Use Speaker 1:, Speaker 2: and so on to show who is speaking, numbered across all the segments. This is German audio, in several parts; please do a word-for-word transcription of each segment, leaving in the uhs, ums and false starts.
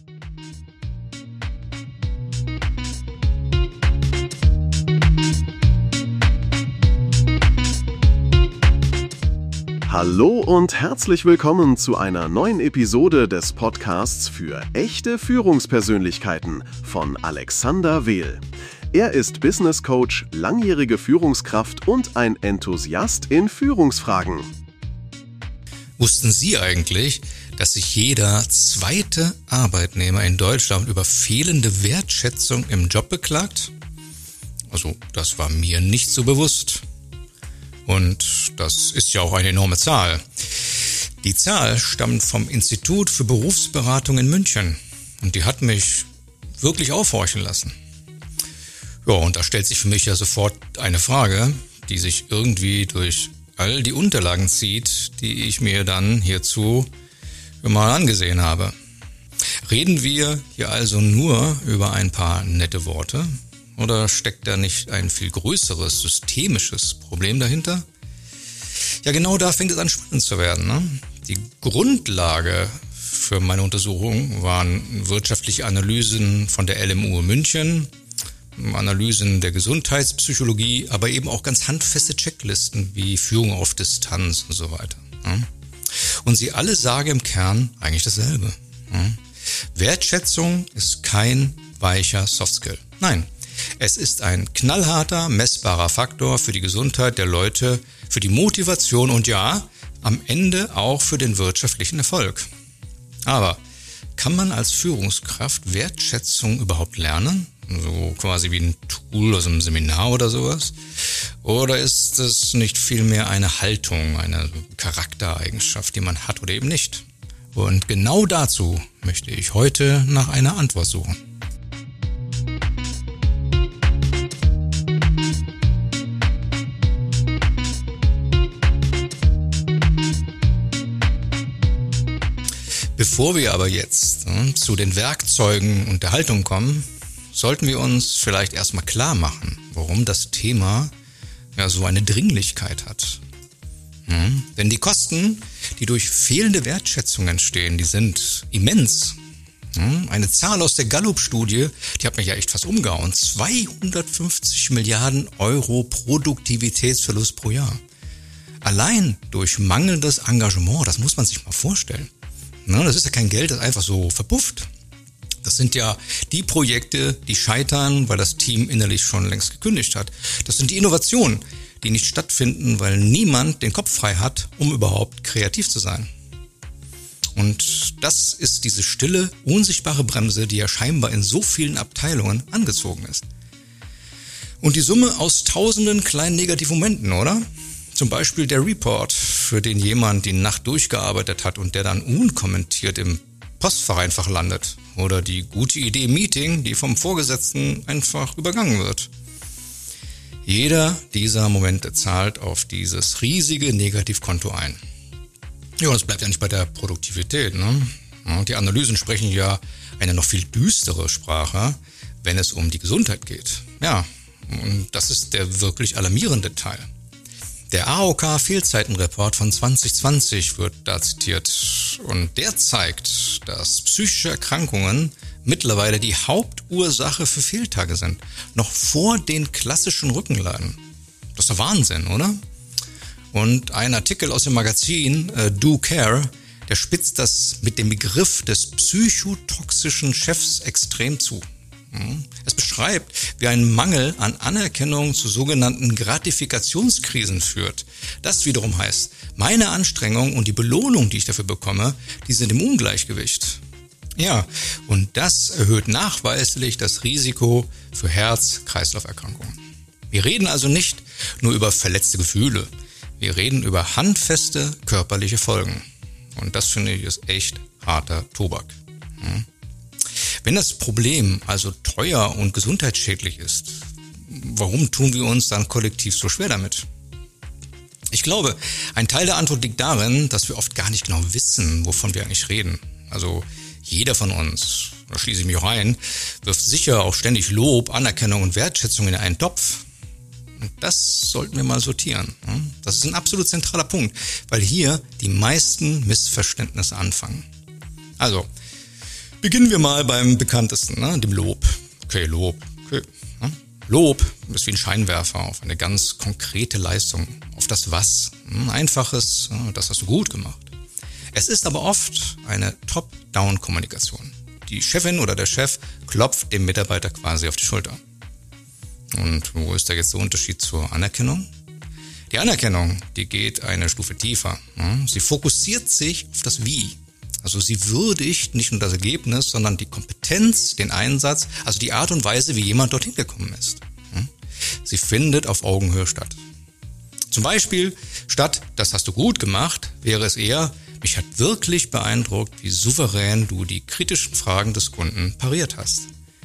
Speaker 1: Hallo und herzlich willkommen zu einer neuen Episode des Podcasts für echte Führungspersönlichkeiten von Alexander Wehl. Er ist Business Coach, langjährige Führungskraft und ein Enthusiast in Führungsfragen.
Speaker 2: Wussten Sie eigentlich, dass sich jeder zweite Arbeitnehmer in Deutschland über fehlende Wertschätzung im Job beklagt? Also, das war mir nicht so bewusst. Und das ist ja auch eine enorme Zahl. Die Zahl stammt vom Institut für Berufsberatung in München und die hat mich wirklich aufhorchen lassen. Ja, und da stellt sich für mich ja sofort eine Frage, die sich irgendwie durch all die Unterlagen zieht, die ich mir dann hierzu mal angesehen habe. Reden wir hier also nur über ein paar nette Worte? Oder steckt da nicht ein viel größeres systemisches Problem dahinter? Ja, genau da fängt es an spannend zu werden. Ne? Die Grundlage für meine Untersuchung waren wirtschaftliche Analysen von der L M U in München, Analysen der Gesundheitspsychologie, aber eben auch ganz handfeste Checklisten wie Führung auf Distanz und so weiter. Ne? Und sie alle sagen im Kern eigentlich dasselbe. Ne? Wertschätzung ist kein weicher Softskill. Nein. Es ist ein knallharter, messbarer Faktor für die Gesundheit der Leute, für die Motivation und ja, am Ende auch für den wirtschaftlichen Erfolg. Aber kann man als Führungskraft Wertschätzung überhaupt lernen? So quasi wie ein Tool aus einem Seminar oder sowas? Oder ist es nicht vielmehr eine Haltung, eine Charaktereigenschaft, die man hat oder eben nicht? Und genau dazu möchte ich heute nach einer Antwort suchen. Bevor wir aber jetzt äh, zu den Werkzeugen und der Haltung kommen, sollten wir uns vielleicht erstmal klar machen, warum das Thema ja so eine Dringlichkeit hat. Hm? Denn die Kosten, die durch fehlende Wertschätzung entstehen, die sind immens. Hm? Eine Zahl aus der Gallup-Studie, die hat mich ja echt fast umgehauen. zweihundertfünfzig Milliarden Euro Produktivitätsverlust pro Jahr. Allein durch mangelndes Engagement, das muss man sich mal vorstellen. Das ist ja kein Geld, das einfach so verpufft. Das sind ja die Projekte, die scheitern, weil das Team innerlich schon längst gekündigt hat. Das sind die Innovationen, die nicht stattfinden, weil niemand den Kopf frei hat, um überhaupt kreativ zu sein. Und das ist diese stille, unsichtbare Bremse, die ja scheinbar in so vielen Abteilungen angezogen ist. Und die Summe aus tausenden kleinen negativen Momenten, oder? Zum Beispiel der Report, für den jemand die Nacht durchgearbeitet hat und der dann unkommentiert im Postfach einfach landet. Oder die gute Idee im Meeting, die vom Vorgesetzten einfach übergangen wird. Jeder dieser Momente zahlt auf dieses riesige Negativkonto ein. Ja, und es bleibt ja nicht bei der Produktivität. Ne? Und die Analysen sprechen ja eine noch viel düstere Sprache, wenn es um die Gesundheit geht. Ja, und das ist der wirklich alarmierende Teil. Der A O K-Fehlzeitenreport von zwanzig zwanzig wird da zitiert und der zeigt, dass psychische Erkrankungen mittlerweile die Hauptursache für Fehltage sind, noch vor den klassischen Rückenleiden. Das ist der Wahnsinn, oder? Und ein Artikel aus dem Magazin uh, Do Care, der spitzt das mit dem Begriff des psychotoxischen Chefs extrem zu. Es beschreibt, wie ein Mangel an Anerkennung zu sogenannten Gratifikationskrisen führt. Das wiederum heißt, meine Anstrengung und die Belohnung, die ich dafür bekomme, die sind im Ungleichgewicht. Ja, und das erhöht nachweislich das Risiko für Herz-Kreislauf-Erkrankungen. Wir reden also nicht nur über verletzte Gefühle, wir reden über handfeste körperliche Folgen. Und das finde ich ist echt harter Tobak. Hm? Wenn das Problem also teuer und gesundheitsschädlich ist, warum tun wir uns dann kollektiv so schwer damit? Ich glaube, ein Teil der Antwort liegt darin, dass wir oft gar nicht genau wissen, wovon wir eigentlich reden. Also jeder von uns, da schließe ich mich auch ein, wirft sicher auch ständig Lob, Anerkennung und Wertschätzung in einen Topf. Und das sollten wir mal sortieren. Das ist ein absolut zentraler Punkt, weil hier die meisten Missverständnisse anfangen. Also, Beginnen wir mal beim bekanntesten, ne? Dem Lob. Okay, Lob. Okay. Ne? Lob ist wie ein Scheinwerfer auf eine ganz konkrete Leistung, auf das Was. Ein einfaches, das hast du gut gemacht. Es ist aber oft eine Top-Down-Kommunikation. Die Chefin oder der Chef klopft dem Mitarbeiter quasi auf die Schulter. Und wo ist da jetzt der Unterschied zur Anerkennung? Die Anerkennung, die geht eine Stufe tiefer. Sie fokussiert sich auf das Wie. Also sie würdigt nicht nur das Ergebnis, sondern die Kompetenz, den Einsatz, also die Art und Weise, wie jemand dorthin gekommen ist. Sie findet auf Augenhöhe statt. Zum Beispiel, statt "das hast du gut gemacht", wäre es eher "mich hat wirklich beeindruckt, wie souverän du die kritischen Fragen des Kunden pariert hast."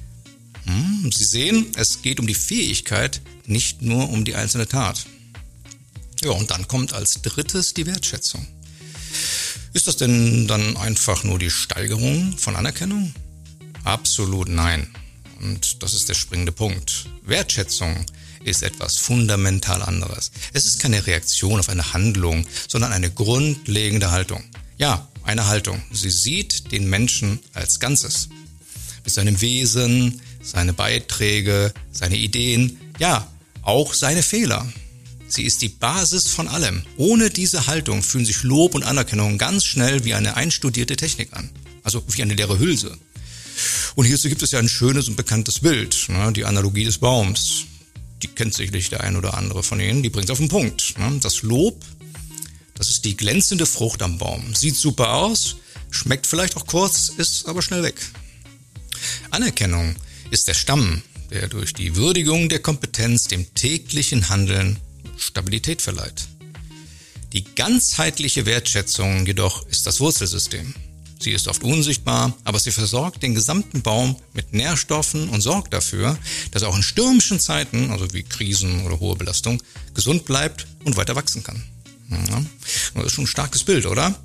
Speaker 2: Hm, Sie sehen, es geht um die Fähigkeit, nicht nur um die einzelne Tat. Ja, und dann kommt als drittes die Wertschätzung. Ist das denn dann einfach nur die Steigerung von Anerkennung? Absolut nein. Und das ist der springende Punkt. Wertschätzung ist etwas fundamental anderes. Es ist keine Reaktion auf eine Handlung, sondern eine grundlegende Haltung. Ja, eine Haltung. Sie sieht den Menschen als Ganzes. Mit seinem Wesen, seine Beiträge, seine Ideen, ja, auch seine Fehler. Sie ist die Basis von allem. Ohne diese Haltung fühlen sich Lob und Anerkennung ganz schnell wie eine einstudierte Technik an. Also wie eine leere Hülse. Und hierzu gibt es ja ein schönes und bekanntes Bild, ne, die Analogie des Baums. Die kennt sicherlich der ein oder andere von Ihnen, die bringt es auf den Punkt. Ne. Das Lob, das ist die glänzende Frucht am Baum. Sieht super aus, schmeckt vielleicht auch kurz, ist aber schnell weg. Anerkennung ist der Stamm, der durch die Würdigung der Kompetenz dem täglichen Handeln Stabilität verleiht. Die ganzheitliche Wertschätzung jedoch ist das Wurzelsystem. Sie ist oft unsichtbar, aber sie versorgt den gesamten Baum mit Nährstoffen und sorgt dafür, dass er auch in stürmischen Zeiten, also wie Krisen oder hohe Belastung, gesund bleibt und weiter wachsen kann. Ja, das ist schon ein starkes Bild, oder?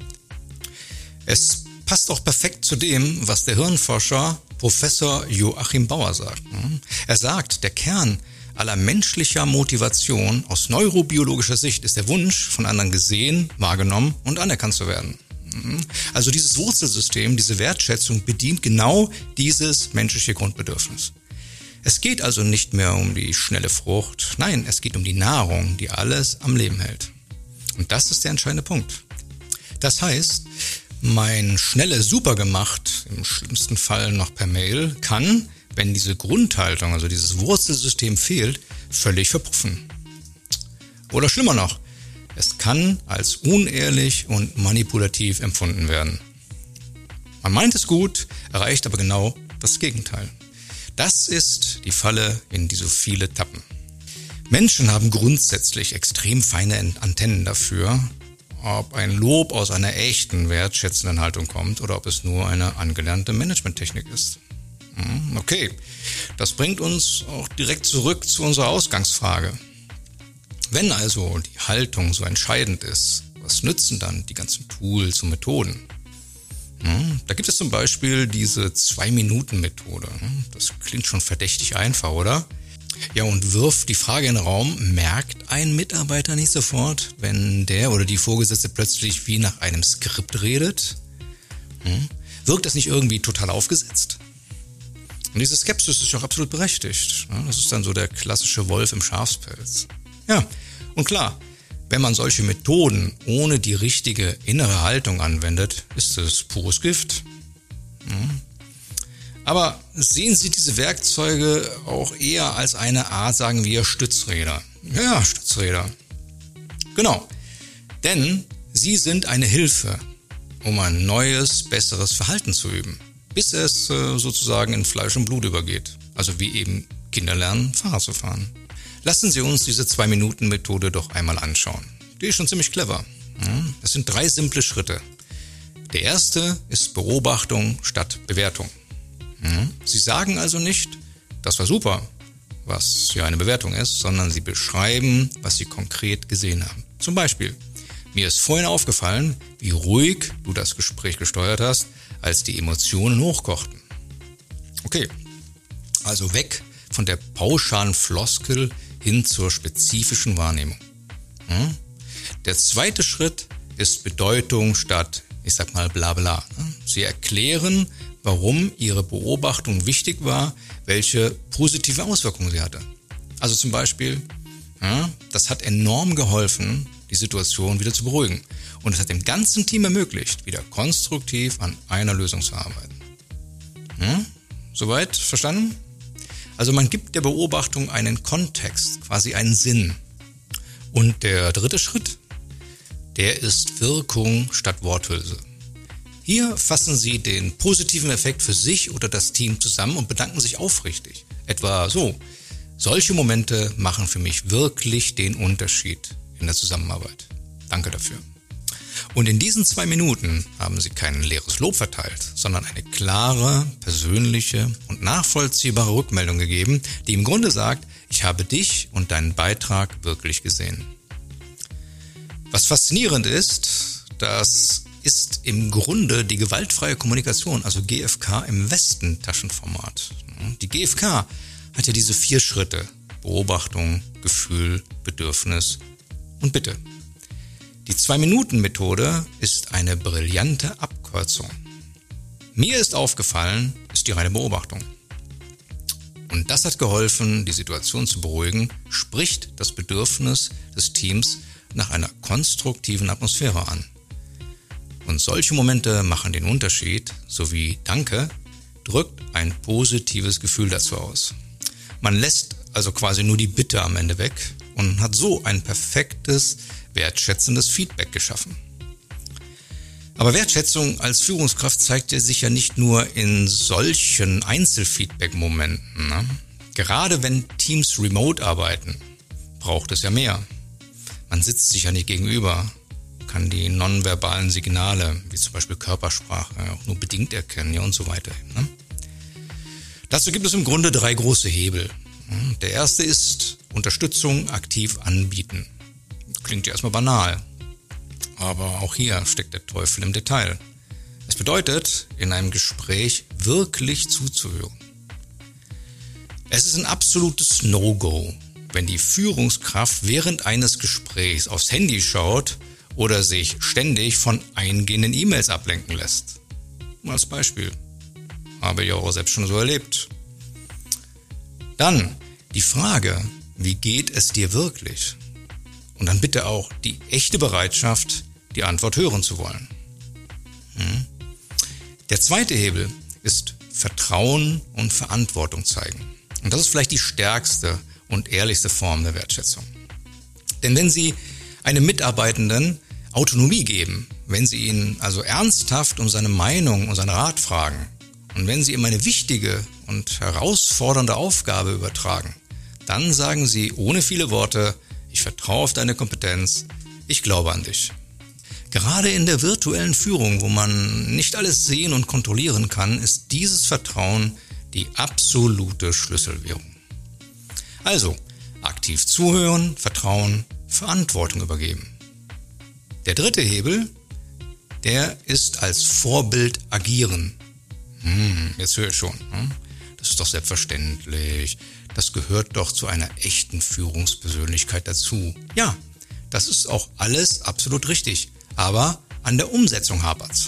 Speaker 2: Es passt auch perfekt zu dem, was der Hirnforscher Professor Joachim Bauer sagt. Er sagt, der Kern aller menschlicher Motivation aus neurobiologischer Sicht ist der Wunsch, von anderen gesehen, wahrgenommen und anerkannt zu werden. Also dieses Wurzelsystem, diese Wertschätzung bedient genau dieses menschliche Grundbedürfnis. Es geht also nicht mehr um die schnelle Frucht, nein, es geht um die Nahrung, die alles am Leben hält. Und das ist der entscheidende Punkt. Das heißt, mein schnelle Super gemacht, im schlimmsten Fall noch per Mail, kann, wenn diese Grundhaltung, also dieses Wurzelsystem fehlt, völlig verpuffen. Oder schlimmer noch, es kann als unehrlich und manipulativ empfunden werden. Man meint es gut, erreicht aber genau das Gegenteil. Das ist die Falle, in die so viele tappen. Menschen haben grundsätzlich extrem feine Antennen dafür, ob ein Lob aus einer echten, wertschätzenden Haltung kommt oder ob es nur eine angelernte Managementtechnik ist. Okay, das bringt uns auch direkt zurück zu unserer Ausgangsfrage. Wenn also die Haltung so entscheidend ist, was nützen dann die ganzen Tools und Methoden? Da gibt es zum Beispiel diese Zwei-Minuten-Methode. Das klingt schon verdächtig einfach, oder? Ja, und wirft die Frage in den Raum, merkt ein Mitarbeiter nicht sofort, wenn der oder die Vorgesetzte plötzlich wie nach einem Skript redet? Wirkt das nicht irgendwie total aufgesetzt? Und diese Skepsis ist auch absolut berechtigt. Das ist dann so der klassische Wolf im Schafspelz. Ja, und klar, wenn man solche Methoden ohne die richtige innere Haltung anwendet, ist es pures Gift. Aber sehen Sie diese Werkzeuge auch eher als eine Art, sagen wir, Stützräder. Ja, Stützräder. Genau, denn sie sind eine Hilfe, um ein neues, besseres Verhalten zu üben, bis es äh, sozusagen in Fleisch und Blut übergeht. Also wie eben Kinder lernen, Fahrrad zu fahren. Lassen Sie uns diese Zwei-Minuten-Methode doch einmal anschauen. Die ist schon ziemlich clever. Das sind drei simple Schritte. Der erste ist Beobachtung statt Bewertung. Sie sagen also nicht, das war super, was ja eine Bewertung ist, sondern Sie beschreiben, was Sie konkret gesehen haben. Zum Beispiel, mir ist vorhin aufgefallen, wie ruhig du das Gespräch gesteuert hast, als die Emotionen hochkochten. Okay, also weg von der pauschalen Floskel hin zur spezifischen Wahrnehmung. Der zweite Schritt ist Bedeutung statt, ich sag mal, bla bla. Sie erklären, warum ihre Beobachtung wichtig war, welche positive Auswirkungen sie hatte. Also zum Beispiel, ja, das hat enorm geholfen, die Situation wieder zu beruhigen. Und es hat dem ganzen Team ermöglicht, wieder konstruktiv an einer Lösung zu arbeiten. Ja, soweit verstanden? Also man gibt der Beobachtung einen Kontext, quasi einen Sinn. Und der dritte Schritt, der ist Wirkung statt Worthülse. Hier fassen Sie den positiven Effekt für sich oder das Team zusammen und bedanken sich aufrichtig. Etwa so: Solche Momente machen für mich wirklich den Unterschied in der Zusammenarbeit. Danke dafür. Und in diesen zwei Minuten haben Sie kein leeres Lob verteilt, sondern eine klare, persönliche und nachvollziehbare Rückmeldung gegeben, die im Grunde sagt: Ich habe dich und deinen Beitrag wirklich gesehen. Was faszinierend ist, das ist im Grunde die gewaltfreie Kommunikation, also G F K im Westentaschenformat. Die G F K hat ja diese vier Schritte: Beobachtung, Gefühl, Bedürfnis und Bitte. Die Zwei-Minuten-Methode ist eine brillante Abkürzung. Mir ist aufgefallen, ist die reine Beobachtung. Und das hat geholfen, die Situation zu beruhigen, spricht das Bedürfnis des Teams nach einer konstruktiven Atmosphäre an. Und solche Momente machen den Unterschied, sowie Danke drückt ein positives Gefühl dazu aus. Man lässt also quasi nur die Bitte am Ende weg und hat so ein perfektes, wertschätzendes Feedback geschaffen. Aber Wertschätzung als Führungskraft zeigt sich ja nicht nur in solchen Einzelfeedback-Momenten. Ne? Gerade wenn Teams remote arbeiten, braucht es ja mehr. Man sitzt sich ja nicht gegenüber, kann die nonverbalen Signale, wie zum Beispiel Körpersprache, auch nur bedingt erkennen, ja, und so weiter. Ne? Dazu gibt es im Grunde drei große Hebel. Der erste ist Unterstützung aktiv anbieten. Klingt ja erstmal banal, aber auch hier steckt der Teufel im Detail. Es bedeutet, in einem Gespräch wirklich zuzuhören. Es ist ein absolutes No-Go, wenn die Führungskraft während eines Gesprächs aufs Handy schaut oder sich ständig von eingehenden E-Mails ablenken lässt. Mal als Beispiel. Habe ich auch selbst schon so erlebt. Dann die Frage: Wie geht es dir wirklich? Und dann bitte auch die echte Bereitschaft, die Antwort hören zu wollen. Hm. Der zweite Hebel ist Vertrauen und Verantwortung zeigen. Und das ist vielleicht die stärkste und ehrlichste Form der Wertschätzung. Denn wenn Sie einem Mitarbeitenden Autonomie geben, wenn Sie ihn also ernsthaft um seine Meinung und seinen Rat fragen und wenn Sie ihm eine wichtige und herausfordernde Aufgabe übertragen, dann sagen Sie ohne viele Worte: Ich vertraue auf deine Kompetenz, ich glaube an dich. Gerade in der virtuellen Führung, wo man nicht alles sehen und kontrollieren kann, ist dieses Vertrauen die absolute Schlüsselwährung. Also, aktiv zuhören, vertrauen, Verantwortung übergeben. Der dritte Hebel, der ist als Vorbild agieren. Hm, jetzt höre ich schon. Hm? Das ist doch selbstverständlich. Das gehört doch zu einer echten Führungspersönlichkeit dazu. Ja, das ist auch alles absolut richtig. Aber an der Umsetzung hapert's.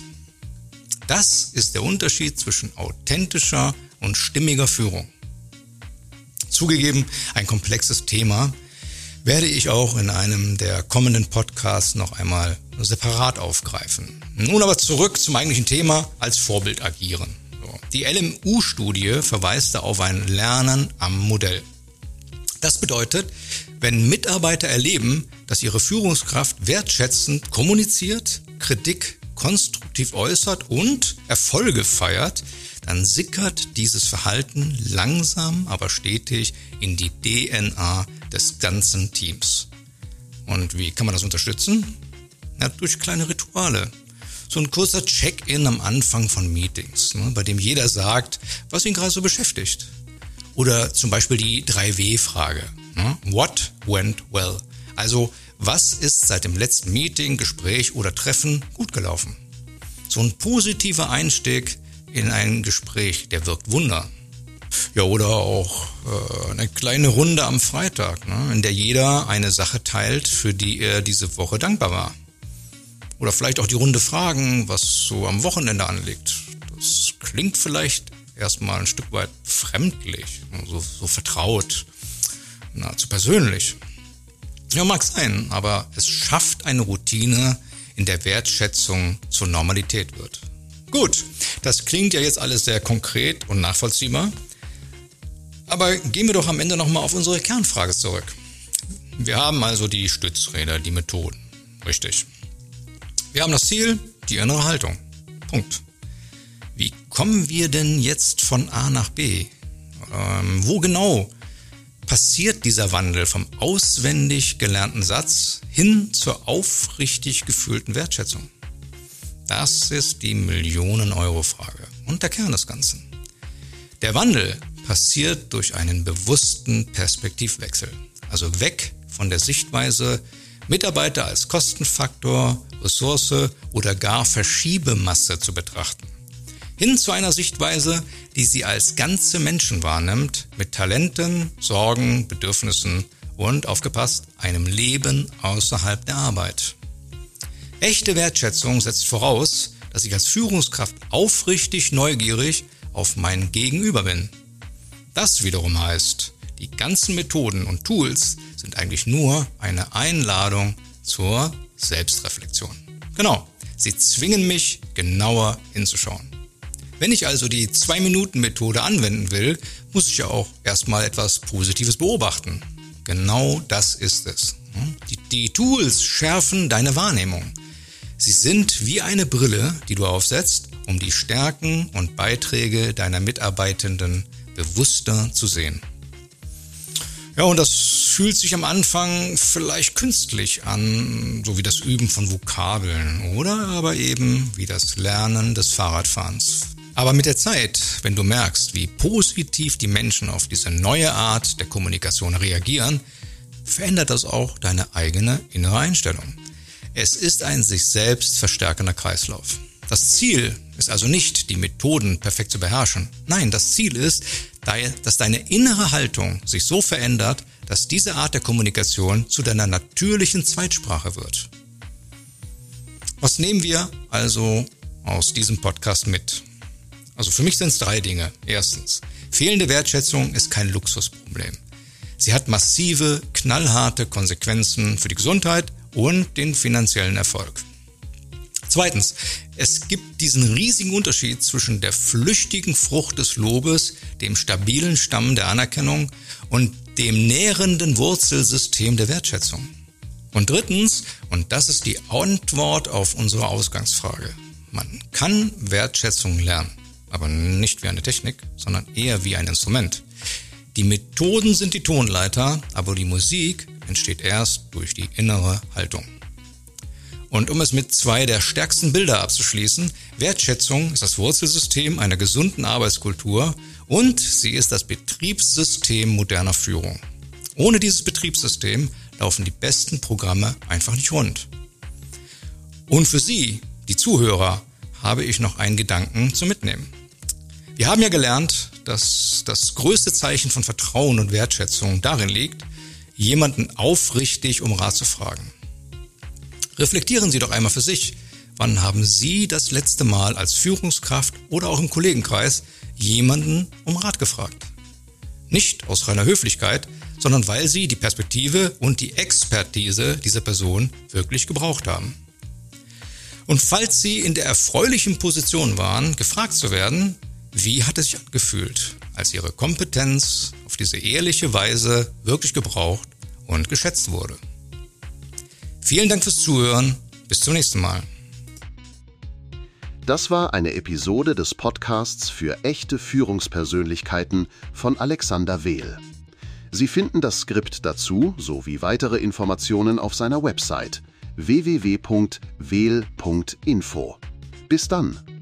Speaker 2: Das ist der Unterschied zwischen authentischer und stimmiger Führung. Zugegeben, ein komplexes Thema, werde ich auch in einem der kommenden Podcasts noch einmal separat aufgreifen. Nun aber zurück zum eigentlichen Thema: als Vorbild agieren. So. Die L M U-Studie verweist da auf ein Lernen am Modell. Das bedeutet, wenn Mitarbeiter erleben, dass ihre Führungskraft wertschätzend kommuniziert, Kritik konstruktiv äußert und Erfolge feiert, dann sickert dieses Verhalten langsam, aber stetig in die D N A des ganzen Teams. Und wie kann man das unterstützen? Ja, durch kleine Rituale. So ein kurzer Check-in am Anfang von Meetings, ne, bei dem jeder sagt, was ihn gerade so beschäftigt. Oder zum Beispiel die drei W Frage. Ne? What went well? Also, was ist seit dem letzten Meeting, Gespräch oder Treffen gut gelaufen? So ein positiver Einstieg in ein Gespräch, der wirkt Wunder. Ja, oder auch äh, eine kleine Runde am Freitag, ne, in der jeder eine Sache teilt, für die er diese Woche dankbar war. Oder vielleicht auch die Runde Fragen, was so am Wochenende anliegt. Das klingt vielleicht erstmal ein Stück weit fremdlich, so, so vertraut, nahezu persönlich. Ja, mag sein, aber es schafft eine Routine, in der Wertschätzung zur Normalität wird. Gut, das klingt ja jetzt alles sehr konkret und nachvollziehbar, aber gehen wir doch am Ende nochmal auf unsere Kernfrage zurück. Wir haben also die Stützräder, die Methoden, richtig. Wir haben das Ziel, die innere Haltung. Punkt. Wie kommen wir denn jetzt von A nach B? Ähm, wo genau passiert dieser Wandel vom auswendig gelernten Satz hin zur aufrichtig gefühlten Wertschätzung? Das ist die Millionen-Euro-Frage und der Kern des Ganzen. Der Wandel passiert durch einen bewussten Perspektivwechsel, also weg von der Sichtweise, Mitarbeiter als Kostenfaktor, Ressource oder gar Verschiebemasse zu betrachten, hin zu einer Sichtweise, die sie als ganze Menschen wahrnimmt, mit Talenten, Sorgen, Bedürfnissen und, aufgepasst, einem Leben außerhalb der Arbeit. Echte Wertschätzung setzt voraus, dass ich als Führungskraft aufrichtig neugierig auf mein Gegenüber bin. Das wiederum heißt, die ganzen Methoden und Tools sind eigentlich nur eine Einladung zur Selbstreflexion. Genau, sie zwingen mich, genauer hinzuschauen. Wenn ich also die Zwei-Minuten-Methode anwenden will, muss ich ja auch erstmal etwas Positives beobachten. Genau das ist es. Die, die Tools schärfen deine Wahrnehmung. Sie sind wie eine Brille, die du aufsetzt, um die Stärken und Beiträge deiner Mitarbeitenden bewusster zu sehen. Ja, und das fühlt sich am Anfang vielleicht künstlich an, so wie das Üben von Vokabeln oder aber eben wie das Lernen des Fahrradfahrens. Aber mit der Zeit, wenn du merkst, wie positiv die Menschen auf diese neue Art der Kommunikation reagieren, verändert das auch deine eigene innere Einstellung. Es ist ein sich selbst verstärkender Kreislauf. Das Ziel ist also nicht, die Methoden perfekt zu beherrschen. Nein, das Ziel ist, dass deine innere Haltung sich so verändert, dass diese Art der Kommunikation zu deiner natürlichen Zweitsprache wird. Was nehmen wir also aus diesem Podcast mit? Also für mich sind es drei Dinge. Erstens, fehlende Wertschätzung ist kein Luxusproblem. Sie hat massive, knallharte Konsequenzen für die Gesundheit und den finanziellen Erfolg. Zweitens, es gibt diesen riesigen Unterschied zwischen der flüchtigen Frucht des Lobes, dem stabilen Stamm der Anerkennung und dem nährenden Wurzelsystem der Wertschätzung. Und drittens, und das ist die Antwort auf unsere Ausgangsfrage, man kann Wertschätzung lernen, aber nicht wie eine Technik, sondern eher wie ein Instrument. Die Methoden sind die Tonleiter, aber die Musik entsteht erst durch die innere Haltung. Und um es mit zwei der stärksten Bilder abzuschließen, Wertschätzung ist das Wurzelsystem einer gesunden Arbeitskultur und sie ist das Betriebssystem moderner Führung. Ohne dieses Betriebssystem laufen die besten Programme einfach nicht rund. Und für Sie, die Zuhörer, habe ich noch einen Gedanken zum Mitnehmen. Wir haben ja gelernt, dass das größte Zeichen von Vertrauen und Wertschätzung darin liegt, jemanden aufrichtig um Rat zu fragen. Reflektieren Sie doch einmal für sich, wann haben Sie das letzte Mal als Führungskraft oder auch im Kollegenkreis jemanden um Rat gefragt? Nicht aus reiner Höflichkeit, sondern weil Sie die Perspektive und die Expertise dieser Person wirklich gebraucht haben. Und falls Sie in der erfreulichen Position waren, gefragt zu werden, wie hat es sich angefühlt, als Ihre Kompetenz auf diese ehrliche Weise wirklich gebraucht und geschätzt wurde? Vielen Dank fürs Zuhören. Bis zum nächsten Mal.
Speaker 1: Das war eine Episode des Podcasts für echte Führungspersönlichkeiten von Alexander Wehl. Sie finden das Skript dazu sowie weitere Informationen auf seiner Website w w w punkt wehl punkt info. Bis dann!